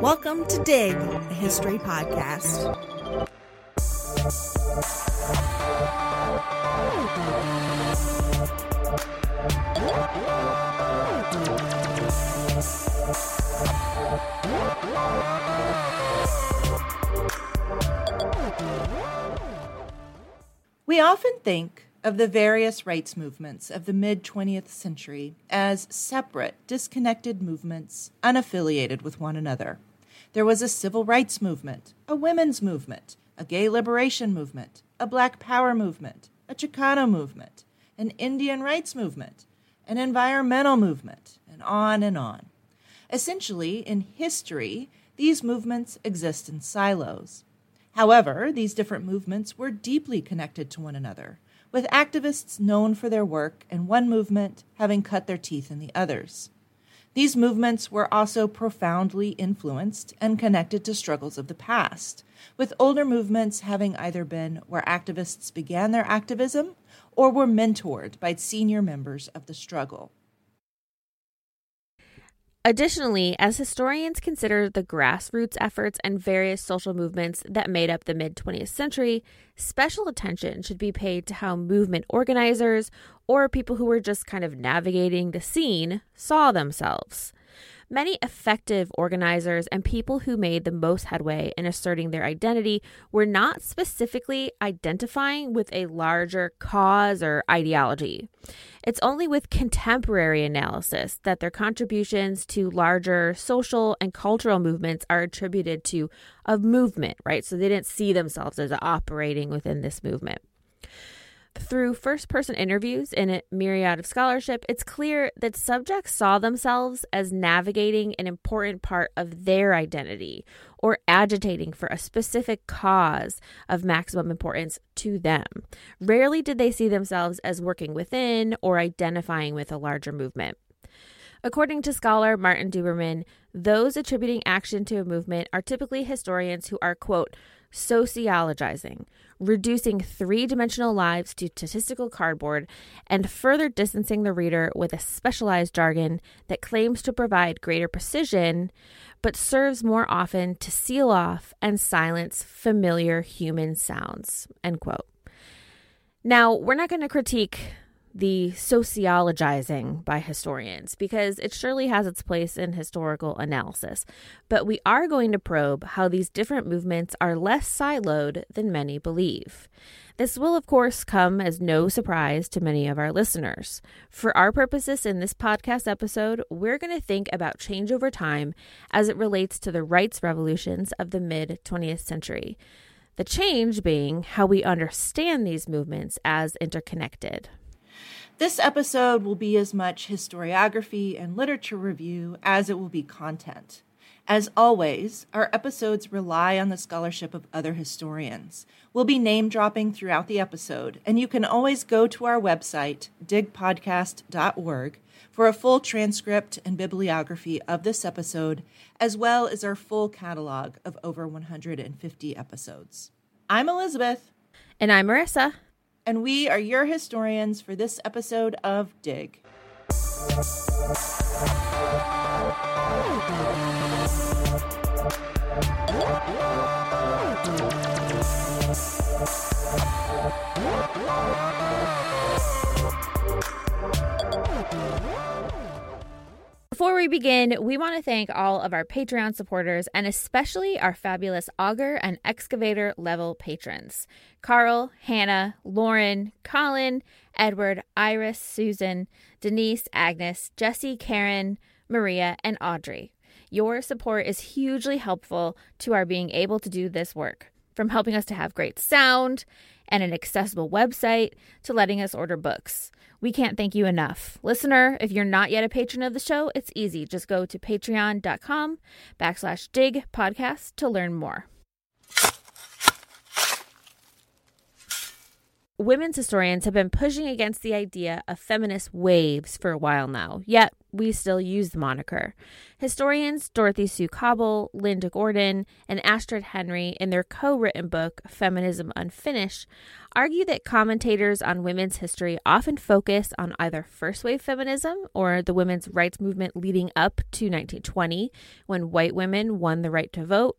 Welcome to Dig, a history podcast. We often think of the various rights movements of the mid-20th century as separate, disconnected movements, unaffiliated with one another. There was a civil rights movement, a women's movement, a gay liberation movement, a Black Power movement, a Chicano movement, an Indian rights movement, an environmental movement, and on and on. Essentially, in history, these movements exist in silos. However, these different movements were deeply connected to one another, with activists known for their work in one movement having cut their teeth in the others. These movements were also profoundly influenced and connected to struggles of the past, with older movements having either been where activists began their activism or were mentored by senior members of the struggle. Additionally, as historians consider the grassroots efforts and various social movements that made up the mid-20th century, special attention should be paid to how movement organizers, or people who were just kind of navigating the scene, saw themselves. Many effective organizers and people who made the most headway in asserting their identity were not specifically identifying with a larger cause or ideology. It's only with contemporary analysis that their contributions to larger social and cultural movements are attributed to a movement, right? So they didn't see themselves as operating within this movement. Through first-person interviews in a myriad of scholarship, it's clear that subjects saw themselves as navigating an important part of their identity or agitating for a specific cause of maximum importance to them. Rarely did they see themselves as working within or identifying with a larger movement. According to scholar Martin Duberman, those attributing action to a movement are typically historians who are, quote, sociologizing, reducing three-dimensional lives to statistical cardboard, and further distancing the reader with a specialized jargon that claims to provide greater precision, but serves more often to seal off and silence familiar human sounds, end quote. Now, we're not going to critique the sociologizing by historians, because it surely has its place in historical analysis. But we are going to probe how these different movements are less siloed than many believe. This will, of course, come as no surprise to many of our listeners. For our purposes in this podcast episode, we're going to think about change over time as it relates to the rights revolutions of the mid-20th century. The change being how we understand these movements as interconnected. This episode will be as much historiography and literature review as it will be content. As always, our episodes rely on the scholarship of other historians. We'll be name-dropping throughout the episode, and you can always go to our website, digpodcast.org, for a full transcript and bibliography of this episode, as well as our full catalog of over 150 episodes. I'm Elizabeth. And I'm Marissa. And we are your historians for this episode of Dig. Before we begin, we want to thank all of our Patreon supporters and especially our fabulous auger and excavator level patrons. Carl, Hannah, Lauren, Colin, Edward, Iris, Susan, Denise, Agnes, Jesse, Karen, Maria, and Audrey. Your support is hugely helpful to our being able to do this work, from helping us to have great sound and an accessible website to letting us order books. We can't thank you enough. Listener, if you're not yet a patron of the show, it's easy. Just go to patreon.com/digpodcast to learn more. Women's historians have been pushing against the idea of feminist waves for a while now, yet we still use the moniker. Historians Dorothy Sue Cobble, Linda Gordon, and Astrid Henry, in their co-written book, Feminism Unfinished, argue that commentators on women's history often focus on either first-wave feminism or the women's rights movement leading up to 1920, when white women won the right to vote,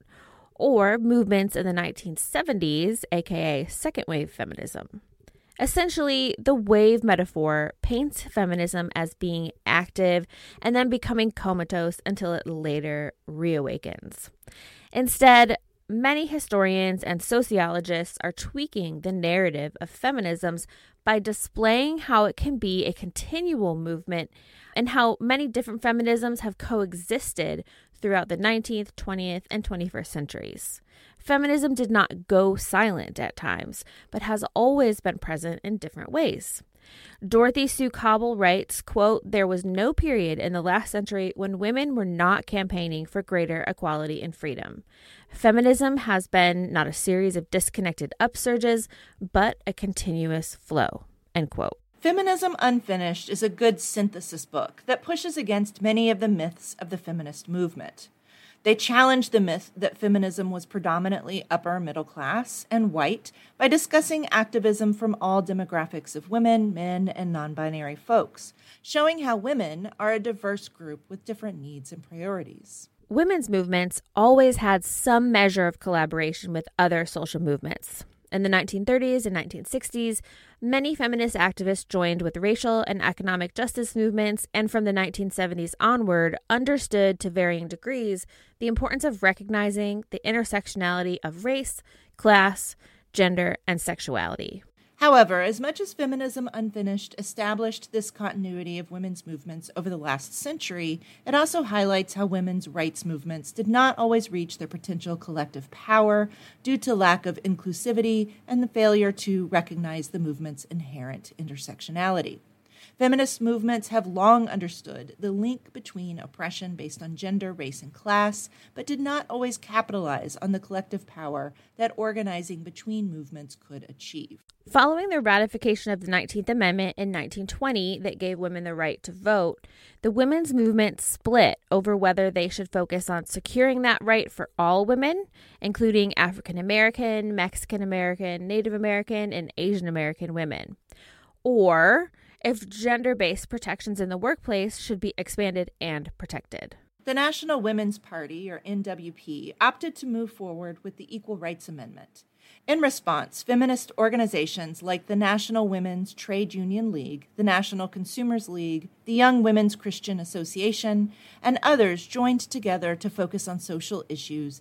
or movements in the 1970s, aka second-wave feminism. Essentially, the wave metaphor paints feminism as being active and then becoming comatose until it later reawakens. Instead, many historians and sociologists are tweaking the narrative of feminisms by displaying how it can be a continual movement and how many different feminisms have coexisted throughout the 19th, 20th, and 21st centuries. Feminism did not go silent at times, but has always been present in different ways. Dorothy Sue Cobble writes, quote, "There was no period in the last century when women were not campaigning for greater equality and freedom. Feminism has been not a series of disconnected upsurges, but a continuous flow," end quote. Feminism Unfinished is a good synthesis book that pushes against many of the myths of the feminist movement. They challenge the myth that feminism was predominantly upper middle class and white by discussing activism from all demographics of women, men, and non-binary folks, showing how women are a diverse group with different needs and priorities. Women's movements always had some measure of collaboration with other social movements. In the 1930s and 1960s, many feminist activists joined with racial and economic justice movements, and from the 1970s onward, understood to varying degrees the importance of recognizing the intersectionality of race, class, gender, and sexuality. However, as much as Feminism Unfinished established this continuity of women's movements over the last century, it also highlights how women's rights movements did not always reach their potential collective power due to lack of inclusivity and the failure to recognize the movement's inherent intersectionality. Feminist movements have long understood the link between oppression based on gender, race, and class, but did not always capitalize on the collective power that organizing between movements could achieve. Following the ratification of the 19th Amendment in 1920 that gave women the right to vote, the women's movement split over whether they should focus on securing that right for all women, including African American, Mexican American, Native American, and Asian American women, or if gender-based protections in the workplace should be expanded and protected. The National Women's Party, or NWP, opted to move forward with the Equal Rights Amendment. In response, feminist organizations like the National Women's Trade Union League, the National Consumers League, the Young Women's Christian Association, and others joined together to focus on social issues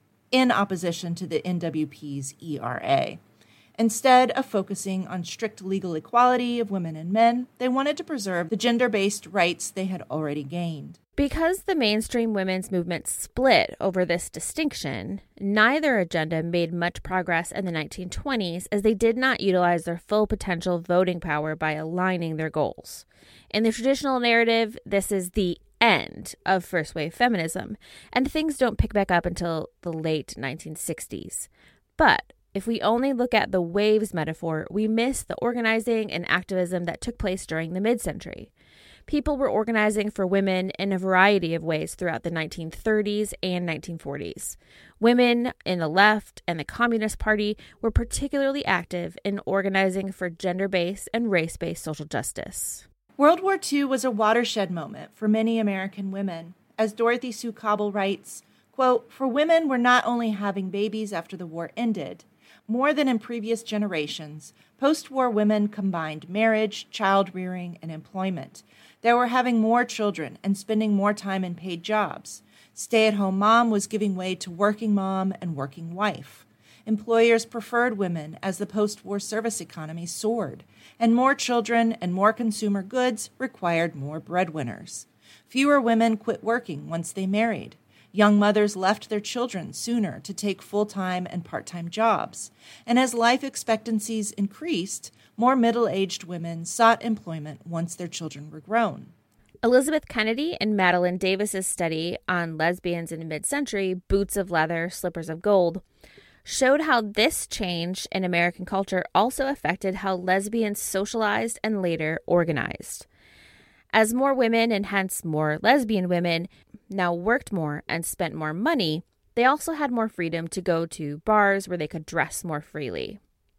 in opposition to the NWP's ERA. Instead of focusing on strict legal equality of women and men, they wanted to preserve the gender-based rights they had already gained. Because the mainstream women's movement split over this distinction, neither agenda made much progress in the 1920s as they did not utilize their full potential voting power by aligning their goals. In the traditional narrative, this is the end of first-wave feminism, and things don't pick back up until the late 1960s. But if we only look at the waves metaphor, we miss the organizing and activism that took place during the mid-century. People were organizing for women in a variety of ways throughout the 1930s and 1940s. Women in the left and the Communist Party were particularly active in organizing for gender-based and race-based social justice. World War II was a watershed moment for many American women. As Dorothy Sue Cobble writes, quote, "For women were not only having babies after the war ended. More than in previous generations, post-war women combined marriage, child-rearing, and employment. They were having more children and spending more time in paid jobs. Stay-at-home mom was giving way to working mom and working wife. Employers preferred women as the post-war service economy soared, and more children and more consumer goods required more breadwinners. Fewer women quit working once they married. Young mothers left their children sooner to take full-time and part-time jobs. And as life expectancies increased, more middle-aged women sought employment once their children were grown." Elizabeth Kennedy and Madeline Davis's study on lesbians in the mid-century, Boots of Leather, Slippers of Gold, showed how this change in American culture also affected how lesbians socialized and later organized. As more women, and hence more lesbian women, now worked more and spent more money, they also had more freedom to go to bars where they could dress more freely.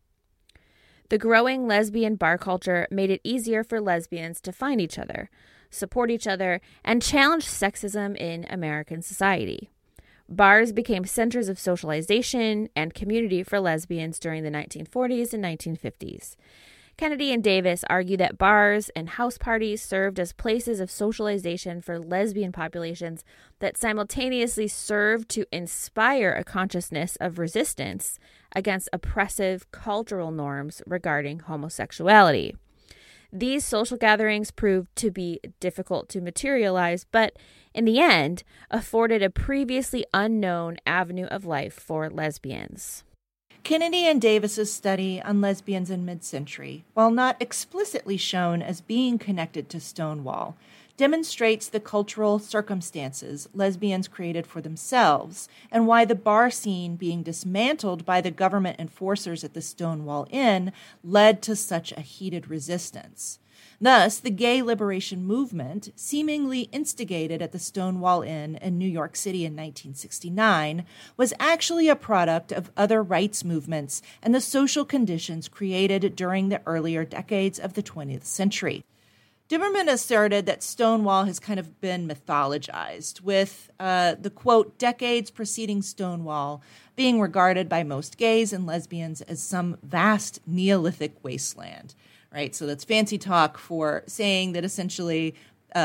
The growing lesbian bar culture made it easier for lesbians to find each other, support each other, and challenge sexism in American society. Bars became centers of socialization and community for lesbians during the 1940s and 1950s. Kennedy and Davis argue that bars and house parties served as places of socialization for lesbian populations that simultaneously served to inspire a consciousness of resistance against oppressive cultural norms regarding homosexuality. These social gatherings proved to be difficult to materialize, but in the end, afforded a previously unknown avenue of life for lesbians. Kennedy and Davis's study on lesbians in mid-century, while not explicitly shown as being connected to Stonewall, demonstrates the cultural circumstances lesbians created for themselves and why the bar scene being dismantled by the government enforcers at the Stonewall Inn led to such a heated resistance. Thus, the gay liberation movement, seemingly instigated at the Stonewall Inn in New York City in 1969, was actually a product of other rights movements and the social conditions created during the earlier decades of the 20th century. Duberman asserted that Stonewall has kind of been mythologized, with the, quote, decades preceding Stonewall being regarded by most gays and lesbians as some vast Neolithic wasteland. Right, so that's fancy talk for saying that essentially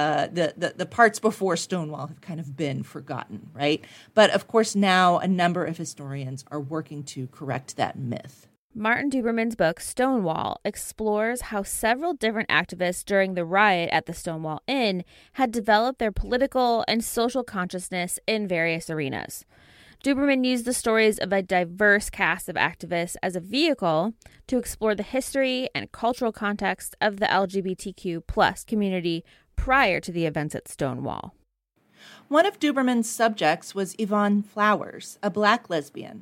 the parts before Stonewall have kind of been forgotten, right? But of course now a number of historians are working to correct that myth. Martin Duberman's book, Stonewall, explores how several different activists during the riot at the Stonewall Inn had developed their political and social consciousness in various arenas. Duberman used the stories of a diverse cast of activists as a vehicle to explore the history and cultural context of the LGBTQ plus community prior to the events at Stonewall. One of Duberman's subjects was Yvonne Flowers, a Black lesbian,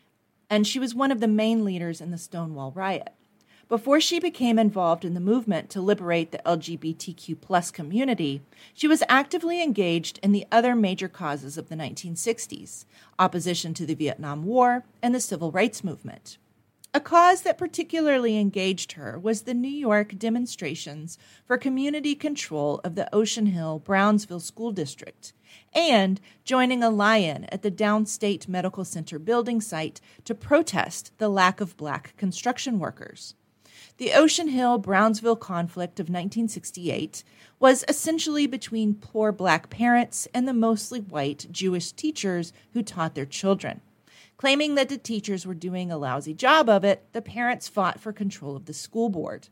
and she was one of the main leaders in the Stonewall riot. Before she became involved in the movement to liberate the LGBTQ plus community, she was actively engaged in the other major causes of the 1960s, opposition to the Vietnam War and the Civil Rights Movement. A cause that particularly engaged her was the New York demonstrations for community control of the Ocean Hill-Brownsville School District, and joining a lie-in at the Downstate Medical Center building site to protest the lack of Black construction workers. The Ocean Hill-Brownsville conflict of 1968 was essentially between poor Black parents and the mostly white Jewish teachers who taught their children. Claiming that the teachers were doing a lousy job of it, the parents fought for control of the school board.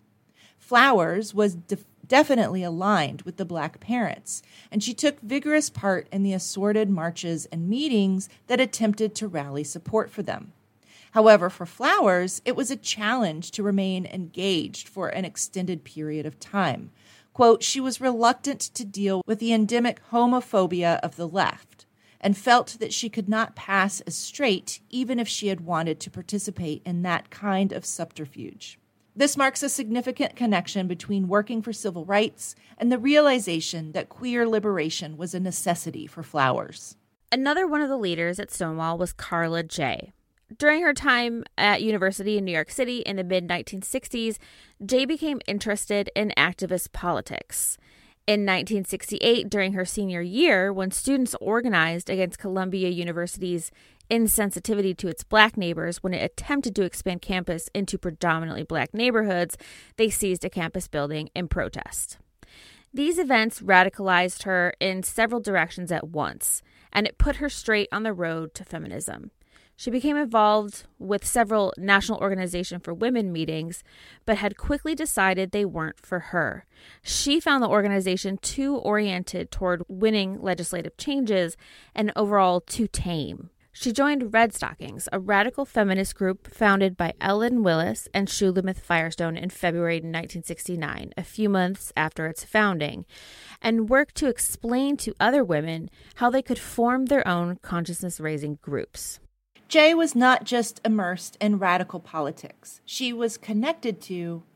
Flowers was definitely aligned with the Black parents, and she took vigorous part in the assorted marches and meetings that attempted to rally support for them. However, for Flowers, it was a challenge to remain engaged for an extended period of time. Quote, she was reluctant to deal with the endemic homophobia of the left and felt that she could not pass as straight even if she had wanted to participate in that kind of subterfuge. This marks a significant connection between working for civil rights and the realization that queer liberation was a necessity for Flowers. Another one of the leaders at Stonewall was Carla Jay. During her time at university in New York City in the mid-1960s, Jay became interested in activist politics. In 1968, during her senior year, when students organized against Columbia University's insensitivity to its Black neighbors when it attempted to expand campus into predominantly Black neighborhoods, they seized a campus building in protest. These events radicalized her in several directions at once, and it put her straight on the road to feminism. She became involved with several National Organization for Women meetings, but had quickly decided they weren't for her. She found the organization too oriented toward winning legislative changes and overall too tame. She joined Red Stockings, a radical feminist group founded by Ellen Willis and Shulamith Firestone in February 1969, a few months after its founding, and worked to explain to other women how they could form their own consciousness-raising groups. Jay was not just immersed in radical politics. She was connected to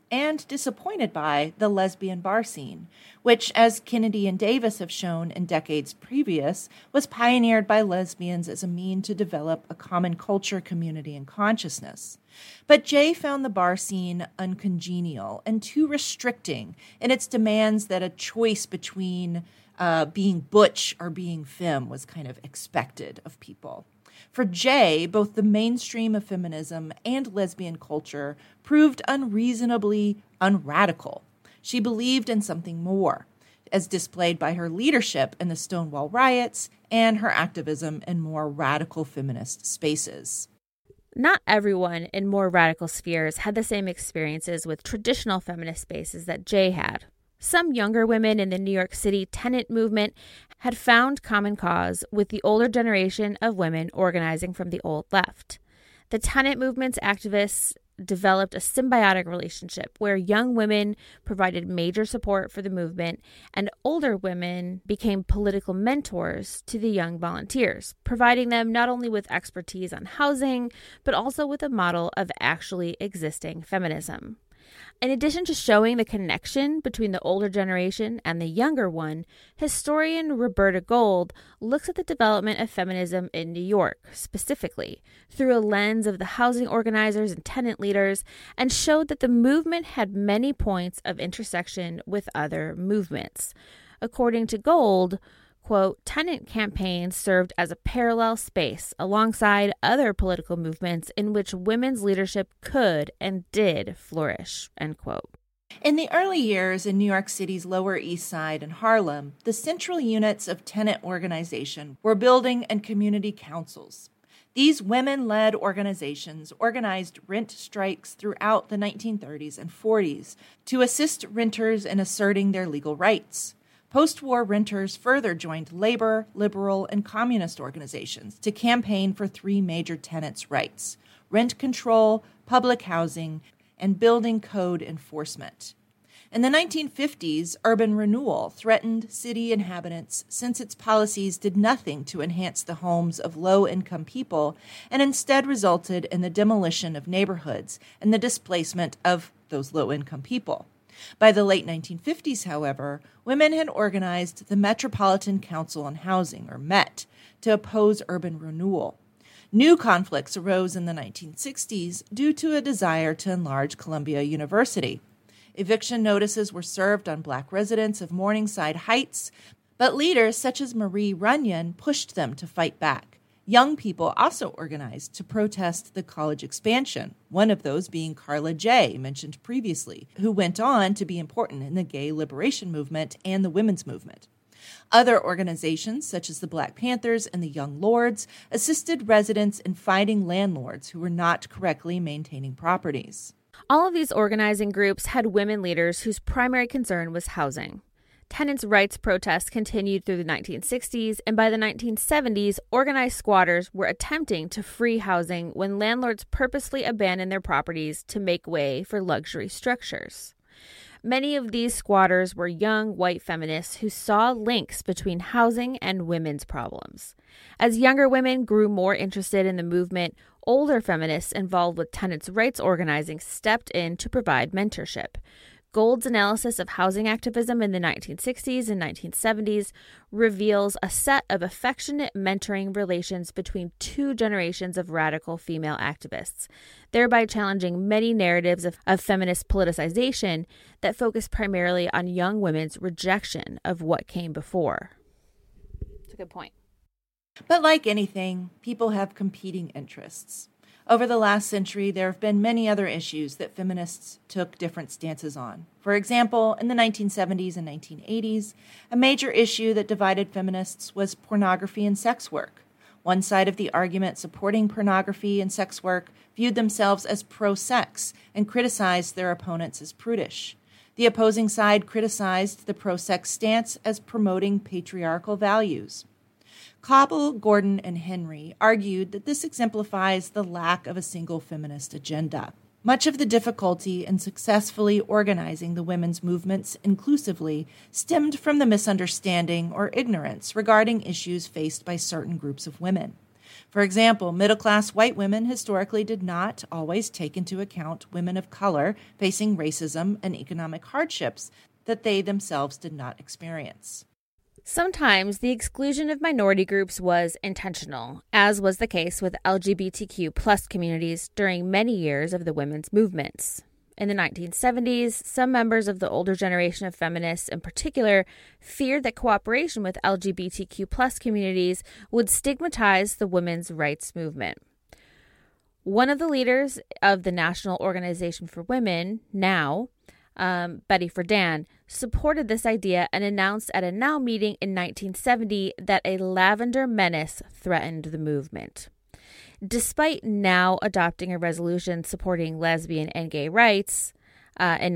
and disappointed by the lesbian bar scene, which, as Kennedy and Davis have shown in decades previous, was pioneered by lesbians as a mean to develop a common culture, community, and consciousness. But Jay found the bar scene uncongenial and too restricting in its demands that a choice between being butch or being femme was kind of expected of people. For Jay, both the mainstream of feminism and lesbian culture proved unreasonably unradical. She believed in something more, as displayed by her leadership in the Stonewall riots and her activism in more radical feminist spaces. Not everyone in more radical spheres had the same experiences with traditional feminist spaces that Jay had. Some younger women in the New York City tenant movement had found common cause with the older generation of women organizing from the old left. The tenant movement's activists developed a symbiotic relationship where young women provided major support for the movement and older women became political mentors to the young volunteers, providing them not only with expertise on housing, but also with a model of actually existing feminism. In addition to showing the connection between the older generation and the younger one, historian Roberta Gold looks at the development of feminism in New York, specifically, through a lens of the housing organizers and tenant leaders, and showed that the movement had many points of intersection with other movements. According to Gold, quote, tenant campaigns served as a parallel space alongside other political movements in which women's leadership could and did flourish, end quote. In the early years in New York City's Lower East Side and Harlem, the central units of tenant organization were building and community councils. These women-led organizations organized rent strikes throughout the 1930s and 40s to assist renters in asserting their legal rights. Post-war renters further joined labor, liberal, and communist organizations to campaign for three major tenants' rights: rent control, public housing, and building code enforcement. In the 1950s, urban renewal threatened city inhabitants since its policies did nothing to enhance the homes of low-income people and instead resulted in the demolition of neighborhoods and the displacement of those low-income people. By the late 1950s, however, women had organized the Metropolitan Council on Housing, or MET, to oppose urban renewal. New conflicts arose in the 1960s due to a desire to enlarge Columbia University. Eviction notices were served on Black residents of Morningside Heights, but leaders such as Marie Runyon pushed them to fight back. Young people also organized to protest the college expansion, one of those being Carla Jay, mentioned previously, who went on to be important in the gay liberation movement and the women's movement. Other organizations, such as the Black Panthers and the Young Lords, assisted residents in fighting landlords who were not correctly maintaining properties. All of these organizing groups had women leaders whose primary concern was housing. Tenants' rights protests continued through the 1960s, and by the 1970s, organized squatters were attempting to free housing when landlords purposely abandoned their properties to make way for luxury structures. Many of these squatters were young white feminists who saw links between housing and women's problems. As younger women grew more interested in the movement, older feminists involved with tenants' rights organizing stepped in to provide mentorship. Gold's analysis of housing activism in the 1960s and 1970s reveals a set of affectionate mentoring relations between two generations of radical female activists, thereby challenging many narratives of feminist politicization that focus primarily on young women's rejection of what came before. That's a good point. But like anything, people have competing interests. Over the last century, there have been many other issues that feminists took different stances on. For example, in the 1970s and 1980s, a major issue that divided feminists was pornography and sex work. One side of the argument supporting pornography and sex work viewed themselves as pro-sex and criticized their opponents as prudish. The opposing side criticized the pro-sex stance as promoting patriarchal values. Cobble, Gordon, and Henry argued that this exemplifies the lack of a single feminist agenda. Much of the difficulty in successfully organizing the women's movements inclusively stemmed from the misunderstanding or ignorance regarding issues faced by certain groups of women. For example, middle-class white women historically did not always take into account women of color facing racism and economic hardships that they themselves did not experience. Sometimes the exclusion of minority groups was intentional, as was the case with LGBTQ plus communities during many years of the women's movements. In the 1970s, some members of the older generation of feminists in particular feared that cooperation with LGBTQ plus communities would stigmatize the women's rights movement. One of the leaders of the National Organization for Women, NOW, Betty Friedan, supported this idea and announced at a NOW meeting in 1970 that a lavender menace threatened the movement. Despite NOW adopting a resolution supporting lesbian and gay rights in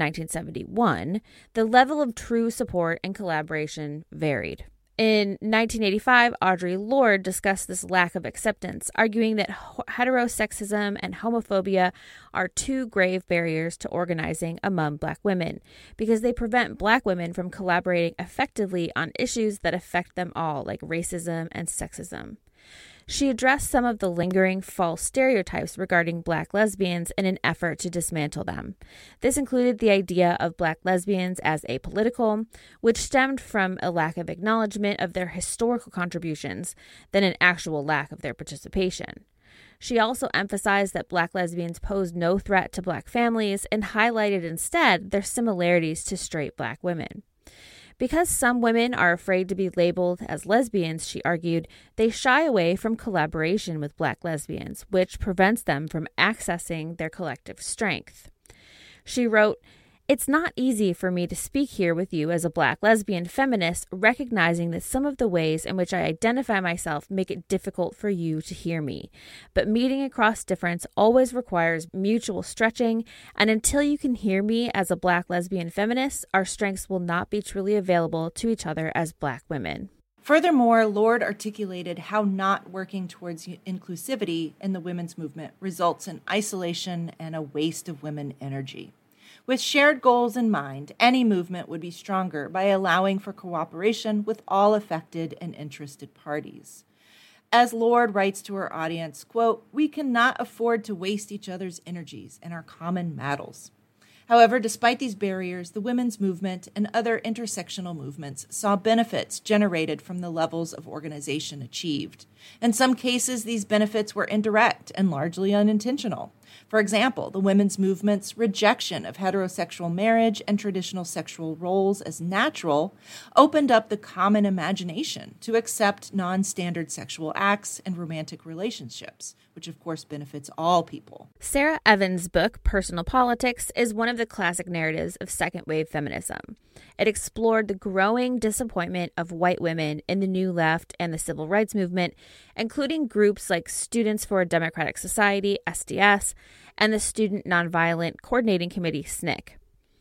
1971, the level of true support and collaboration varied. In 1985, Audre Lorde discussed this lack of acceptance, arguing that heterosexism and homophobia are two grave barriers to organizing among Black women because they prevent Black women from collaborating effectively on issues that affect them all, like racism and sexism. She addressed some of the lingering false stereotypes regarding Black lesbians in an effort to dismantle them. This included the idea of Black lesbians as apolitical, which stemmed from a lack of acknowledgement of their historical contributions than an actual lack of their participation. She also emphasized that Black lesbians posed no threat to Black families and highlighted instead their similarities to straight Black women. Because some women are afraid to be labeled as lesbians, she argued, they shy away from collaboration with Black lesbians, which prevents them from accessing their collective strength. She wrote, "It's not easy for me to speak here with you as a Black lesbian feminist, recognizing that some of the ways in which I identify myself make it difficult for you to hear me. But meeting across difference always requires mutual stretching, and until you can hear me as a Black lesbian feminist, our strengths will not be truly available to each other as Black women." Furthermore, Lorde articulated how not working towards inclusivity in the women's movement results in isolation and a waste of women energy. With shared goals in mind, any movement would be stronger by allowing for cooperation with all affected and interested parties. As Lorde writes to her audience, quote, "We cannot afford to waste each other's energies in our common battles." However, despite these barriers, the women's movement and other intersectional movements saw benefits generated from the levels of organization achieved. In some cases, these benefits were indirect and largely unintentional. For example, the women's movement's rejection of heterosexual marriage and traditional sexual roles as natural opened up the common imagination to accept non-standard sexual acts and romantic relationships, which of course benefits all people. Sarah Evans' book, Personal Politics, is one of the classic narratives of second-wave feminism. It explored the growing disappointment of white women in the New Left and the Civil Rights Movement, including groups like Students for a Democratic Society, SDS, and the Student Nonviolent Coordinating Committee, SNCC.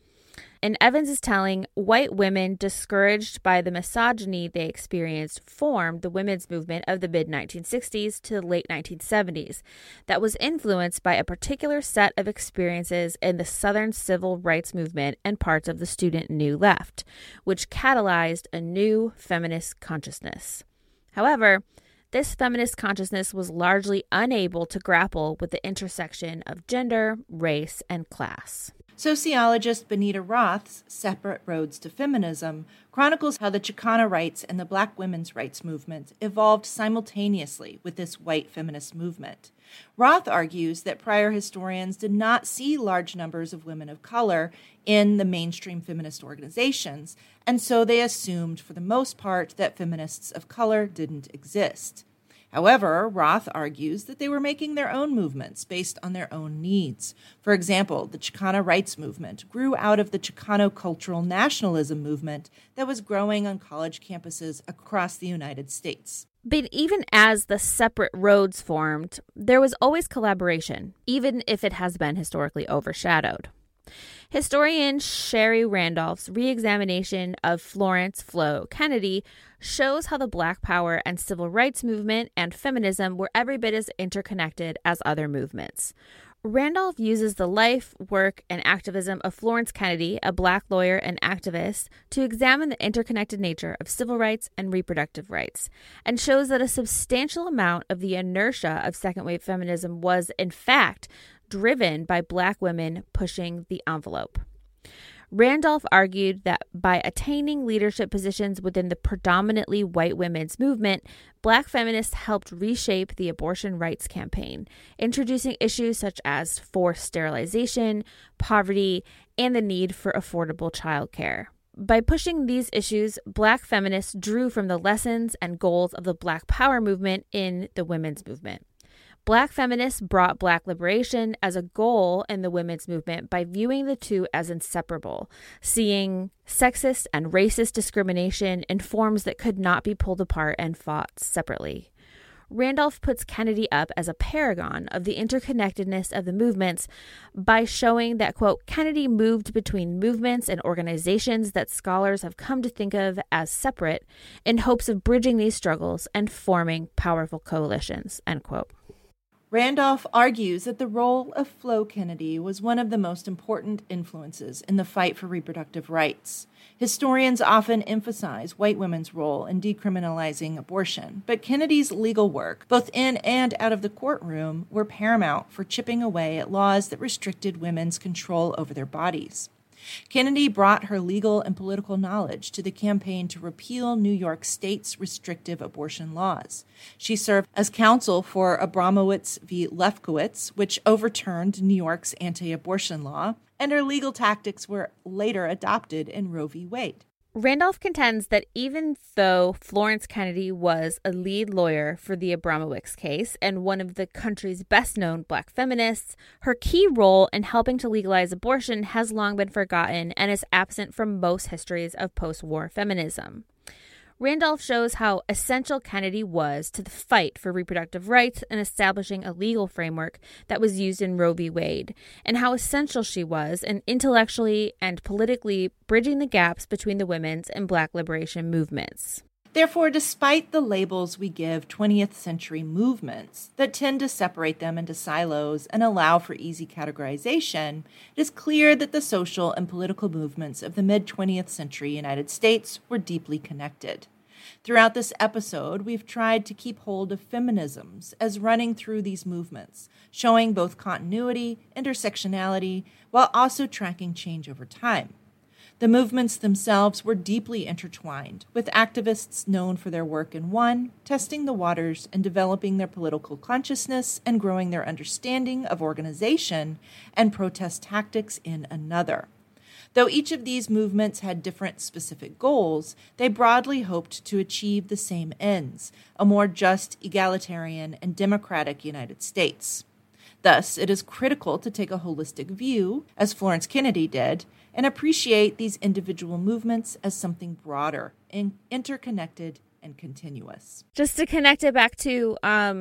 In Evans' telling, white women, discouraged by the misogyny they experienced, formed the women's movement of the mid-1960s to the late 1970s that was influenced by a particular set of experiences in the Southern Civil Rights Movement and parts of the Student New Left, which catalyzed a new feminist consciousness. However, this feminist consciousness was largely unable to grapple with the intersection of gender, race, and class. Sociologist Benita Roth's Separate Roads to Feminism chronicles how the Chicana rights and the Black women's rights movement evolved simultaneously with this white feminist movement. Roth argues that prior historians did not see large numbers of women of color in the mainstream feminist organizations, and so they assumed, for the most part, that feminists of color didn't exist. However, Roth argues that they were making their own movements based on their own needs. For example, the Chicana rights movement grew out of the Chicano cultural nationalism movement that was growing on college campuses across the United States. But even as the separate roads formed, there was always collaboration, even if it has been historically overshadowed. Historian Sherry Randolph's reexamination of Florence Flo Kennedy shows how the Black Power and Civil Rights Movement and feminism were every bit as interconnected as other movements. Randolph uses the life, work, and activism of Florence Kennedy, a Black lawyer and activist, to examine the interconnected nature of civil rights and reproductive rights, and shows that a substantial amount of the inertia of second-wave feminism was, in fact, driven by Black women pushing the envelope. Randolph argued that by attaining leadership positions within the predominantly white women's movement, Black feminists helped reshape the abortion rights campaign, introducing issues such as forced sterilization, poverty, and the need for affordable childcare. By pushing these issues, Black feminists drew from the lessons and goals of the Black Power movement in the women's movement. Black feminists brought Black liberation as a goal in the women's movement by viewing the two as inseparable, seeing sexist and racist discrimination in forms that could not be pulled apart and fought separately. Randolph puts Kennedy up as a paragon of the interconnectedness of the movements by showing that, quote, Kennedy moved between movements and organizations that scholars have come to think of as separate in hopes of bridging these struggles and forming powerful coalitions, end quote. Randolph argues that the role of Flo Kennedy was one of the most important influences in the fight for reproductive rights. Historians often emphasize white women's role in decriminalizing abortion, but Kennedy's legal work, both in and out of the courtroom, were paramount for chipping away at laws that restricted women's control over their bodies. Kennedy brought her legal and political knowledge to the campaign to repeal New York State's restrictive abortion laws. She served as counsel for Abramowitz v. Lefkowitz, which overturned New York's anti-abortion law, and her legal tactics were later adopted in Roe v. Wade. Randolph contends that even though Florence Kennedy was a lead lawyer for the Abramowitz case and one of the country's best-known Black feminists, her key role in helping to legalize abortion has long been forgotten and is absent from most histories of post-war feminism. Randolph shows how essential Kennedy was to the fight for reproductive rights and establishing a legal framework that was used in Roe v. Wade, and how essential she was in intellectually and politically bridging the gaps between the women's and Black liberation movements. Therefore, despite the labels we give 20th century movements that tend to separate them into silos and allow for easy categorization, it is clear that the social and political movements of the mid-20th century United States were deeply connected. Throughout this episode, we've tried to keep hold of feminisms as running through these movements, showing both continuity, intersectionality, while also tracking change over time. The movements themselves were deeply intertwined, with activists known for their work in one, testing the waters and developing their political consciousness and growing their understanding of organization and protest tactics in another. Though each of these movements had different specific goals, they broadly hoped to achieve the same ends, a more just, egalitarian, and democratic United States. Thus, it is critical to take a holistic view, as Florence Kennedy did, and appreciate these individual movements as something broader, interconnected, and continuous. Just to connect it back to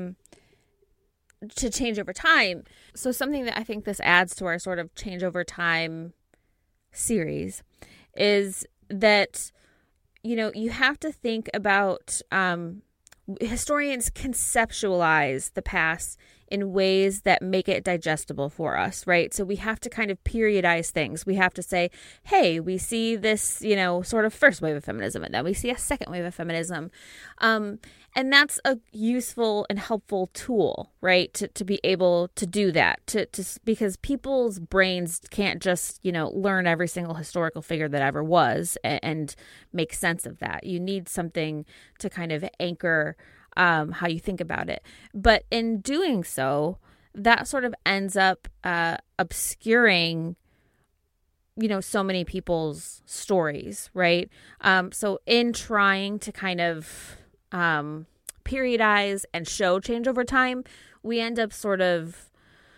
change over time. So something that I think this adds to our sort of change over time series is that, you know, you have to think about historians conceptualize the past in ways that make it digestible for us, right? So we have to kind of periodize things. We have to say, hey, we see this, you know, sort of first wave of feminism, and then we see a second wave of feminism. And that's a useful and helpful tool, right, to be able to do that, because people's brains can't just, you know, learn every single historical figure that ever was and make sense of that. You need something to kind of anchor how you think about it. But in doing so, that sort of ends up obscuring, you know, so many people's stories, right? So in trying to kind of periodize and show change over time, we end up sort of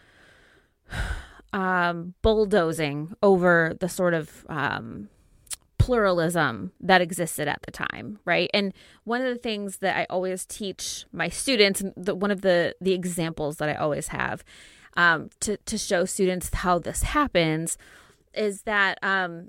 bulldozing over the sort of pluralism that existed at the time, right? And one of the things that I always teach my students, one of the examples that I always have to show students how this happens, is that I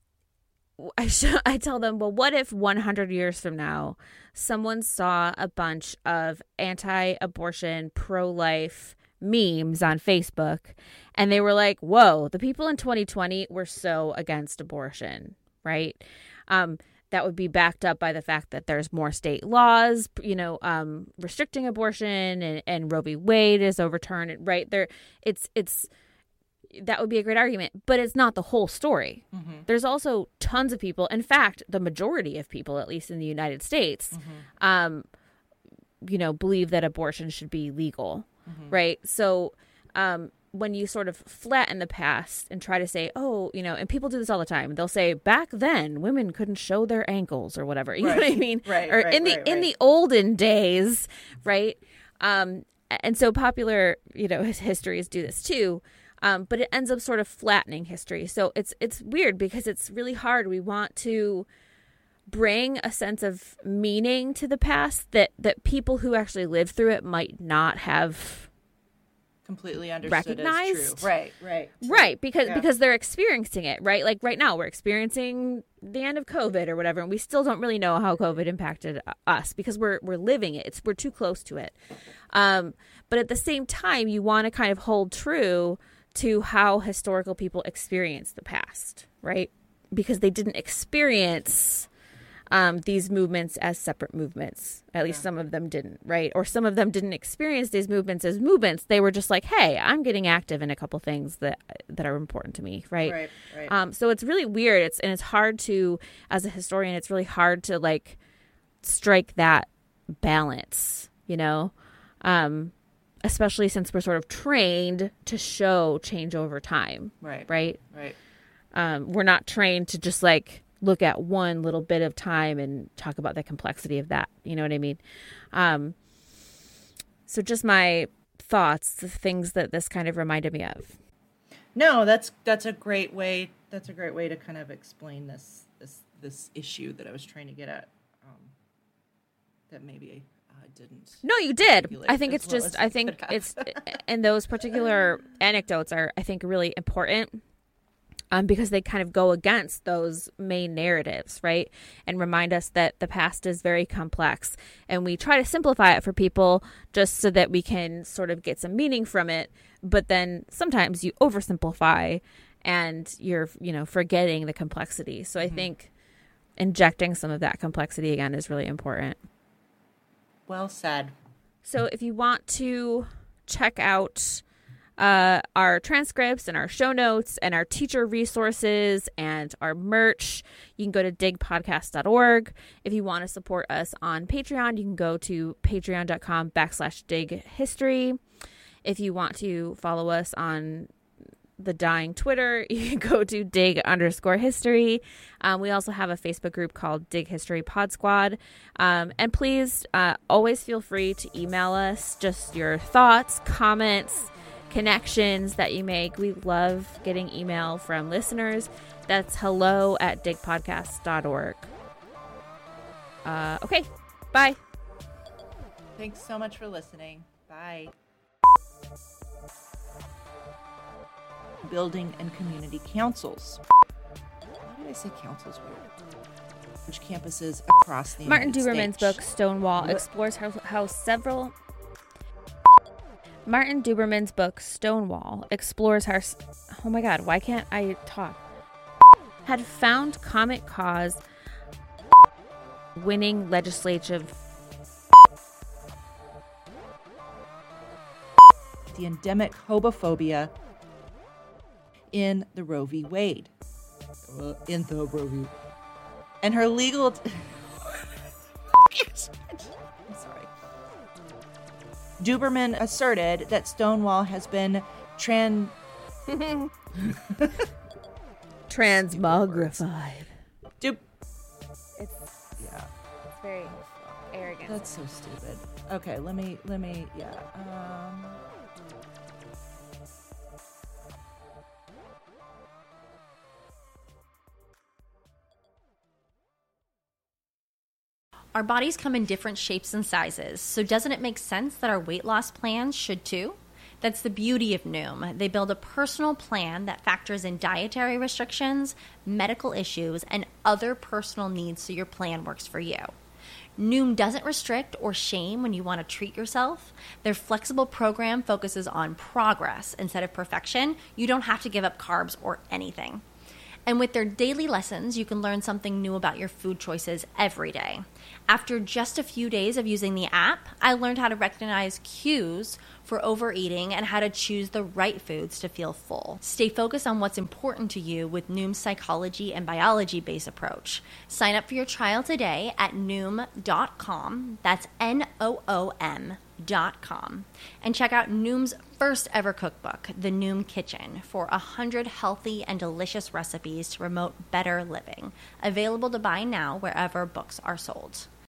tell them, well, what if 100 years from now, someone saw a bunch of anti-abortion, pro-life memes on Facebook, and they were like, whoa, the people in 2020 were so against abortion, right? That would be backed up by the fact that there's more state laws, restricting abortion, and Roe v. Wade is overturned, right? That would be a great argument, but it's not the whole story. Mm-hmm. There's also tons of people, in fact, the majority of people, at least in the United States, believe that abortion should be legal, right? So when you sort of flatten the past and try to say, and people do this all the time. They'll say, back then, women couldn't show their ankles or whatever. You know what I mean? Right. Or in the olden days, right? And so popular, histories do this too. But it ends up sort of flattening history. So it's weird because it's really hard. We want to bring a sense of meaning to the past that people who actually lived through it might not have completely understood recognized. As true. Right. Because they're experiencing it, right? Like right now we're experiencing the end of COVID or whatever, and we still don't really know how COVID impacted us because we're living it. We're too close to it. But at the same time, you want to kind of hold true to how historical people experience the past, right? Because they didn't experience these movements as separate movements. At least some of them didn't, right? Or some of them didn't experience these movements as movements. They were just like, hey, I'm getting active in a couple things that are important to me, right? Right. So it's really weird. It's hard to, as a historian, it's really hard to like strike that balance, especially since we're sort of trained to show change over time. Right. We're not trained to just like look at one little bit of time and talk about the complexity of that. You know what I mean? So just my thoughts, the things that this kind of reminded me of. No, that's a great way. That's a great way to kind of explain this issue that I was trying to get at. That maybe didn't. No, you did. I think it's just. I think it's, and those particular anecdotes are, I think, really important. Because they kind of go against those main narratives, right? And remind us that the past is very complex. And we try to simplify it for people just so that we can sort of get some meaning from it. But then sometimes you oversimplify and you're, forgetting the complexity. So I think injecting some of that complexity again is really important. Well said. So if you want to check out our transcripts and our show notes and our teacher resources and our merch, you can go to digpodcast.org. If you want to support us on Patreon, you can go to patreon.com/dighistory. If you want to follow us on the dying Twitter, you can go to dig_history. We also have a Facebook group called Dig History Pod Squad. And please always feel free to email us just your thoughts, comments, connections that you make. We love getting email from listeners. That's hello@digpodcast.org. Okay, bye. Thanks so much for listening. Bye. Building and community councils. Why did I say councils weird? Which campuses across the Martin United Duberman's States. book Stonewall explores how several Martin Duberman's book, Stonewall, explores how... Oh my God, why can't I talk? Had found common cause winning legislative... The endemic homophobia in the Roe v. Wade. In the Roe v. And her legal... I'm sorry. Duberman asserted that Stonewall has been transmogrified. It's very arrogant. That's so stupid. Okay, let me, yeah. Our bodies come in different shapes and sizes, so doesn't it make sense that our weight loss plans should too? That's the beauty of Noom. They build a personal plan that factors in dietary restrictions, medical issues, and other personal needs so your plan works for you. Noom doesn't restrict or shame when you want to treat yourself. Their flexible program focuses on progress instead of perfection. You don't have to give up carbs or anything. And with their daily lessons, you can learn something new about your food choices every day. After just a few days of using the app, I learned how to recognize cues for overeating and how to choose the right foods to feel full. Stay focused on what's important to you with Noom's psychology and biology-based approach. Sign up for your trial today at Noom.com. That's Noom.com. And check out Noom's first ever cookbook, The Noom Kitchen, for 100 healthy and delicious recipes to promote better living. Available to buy now wherever books are sold.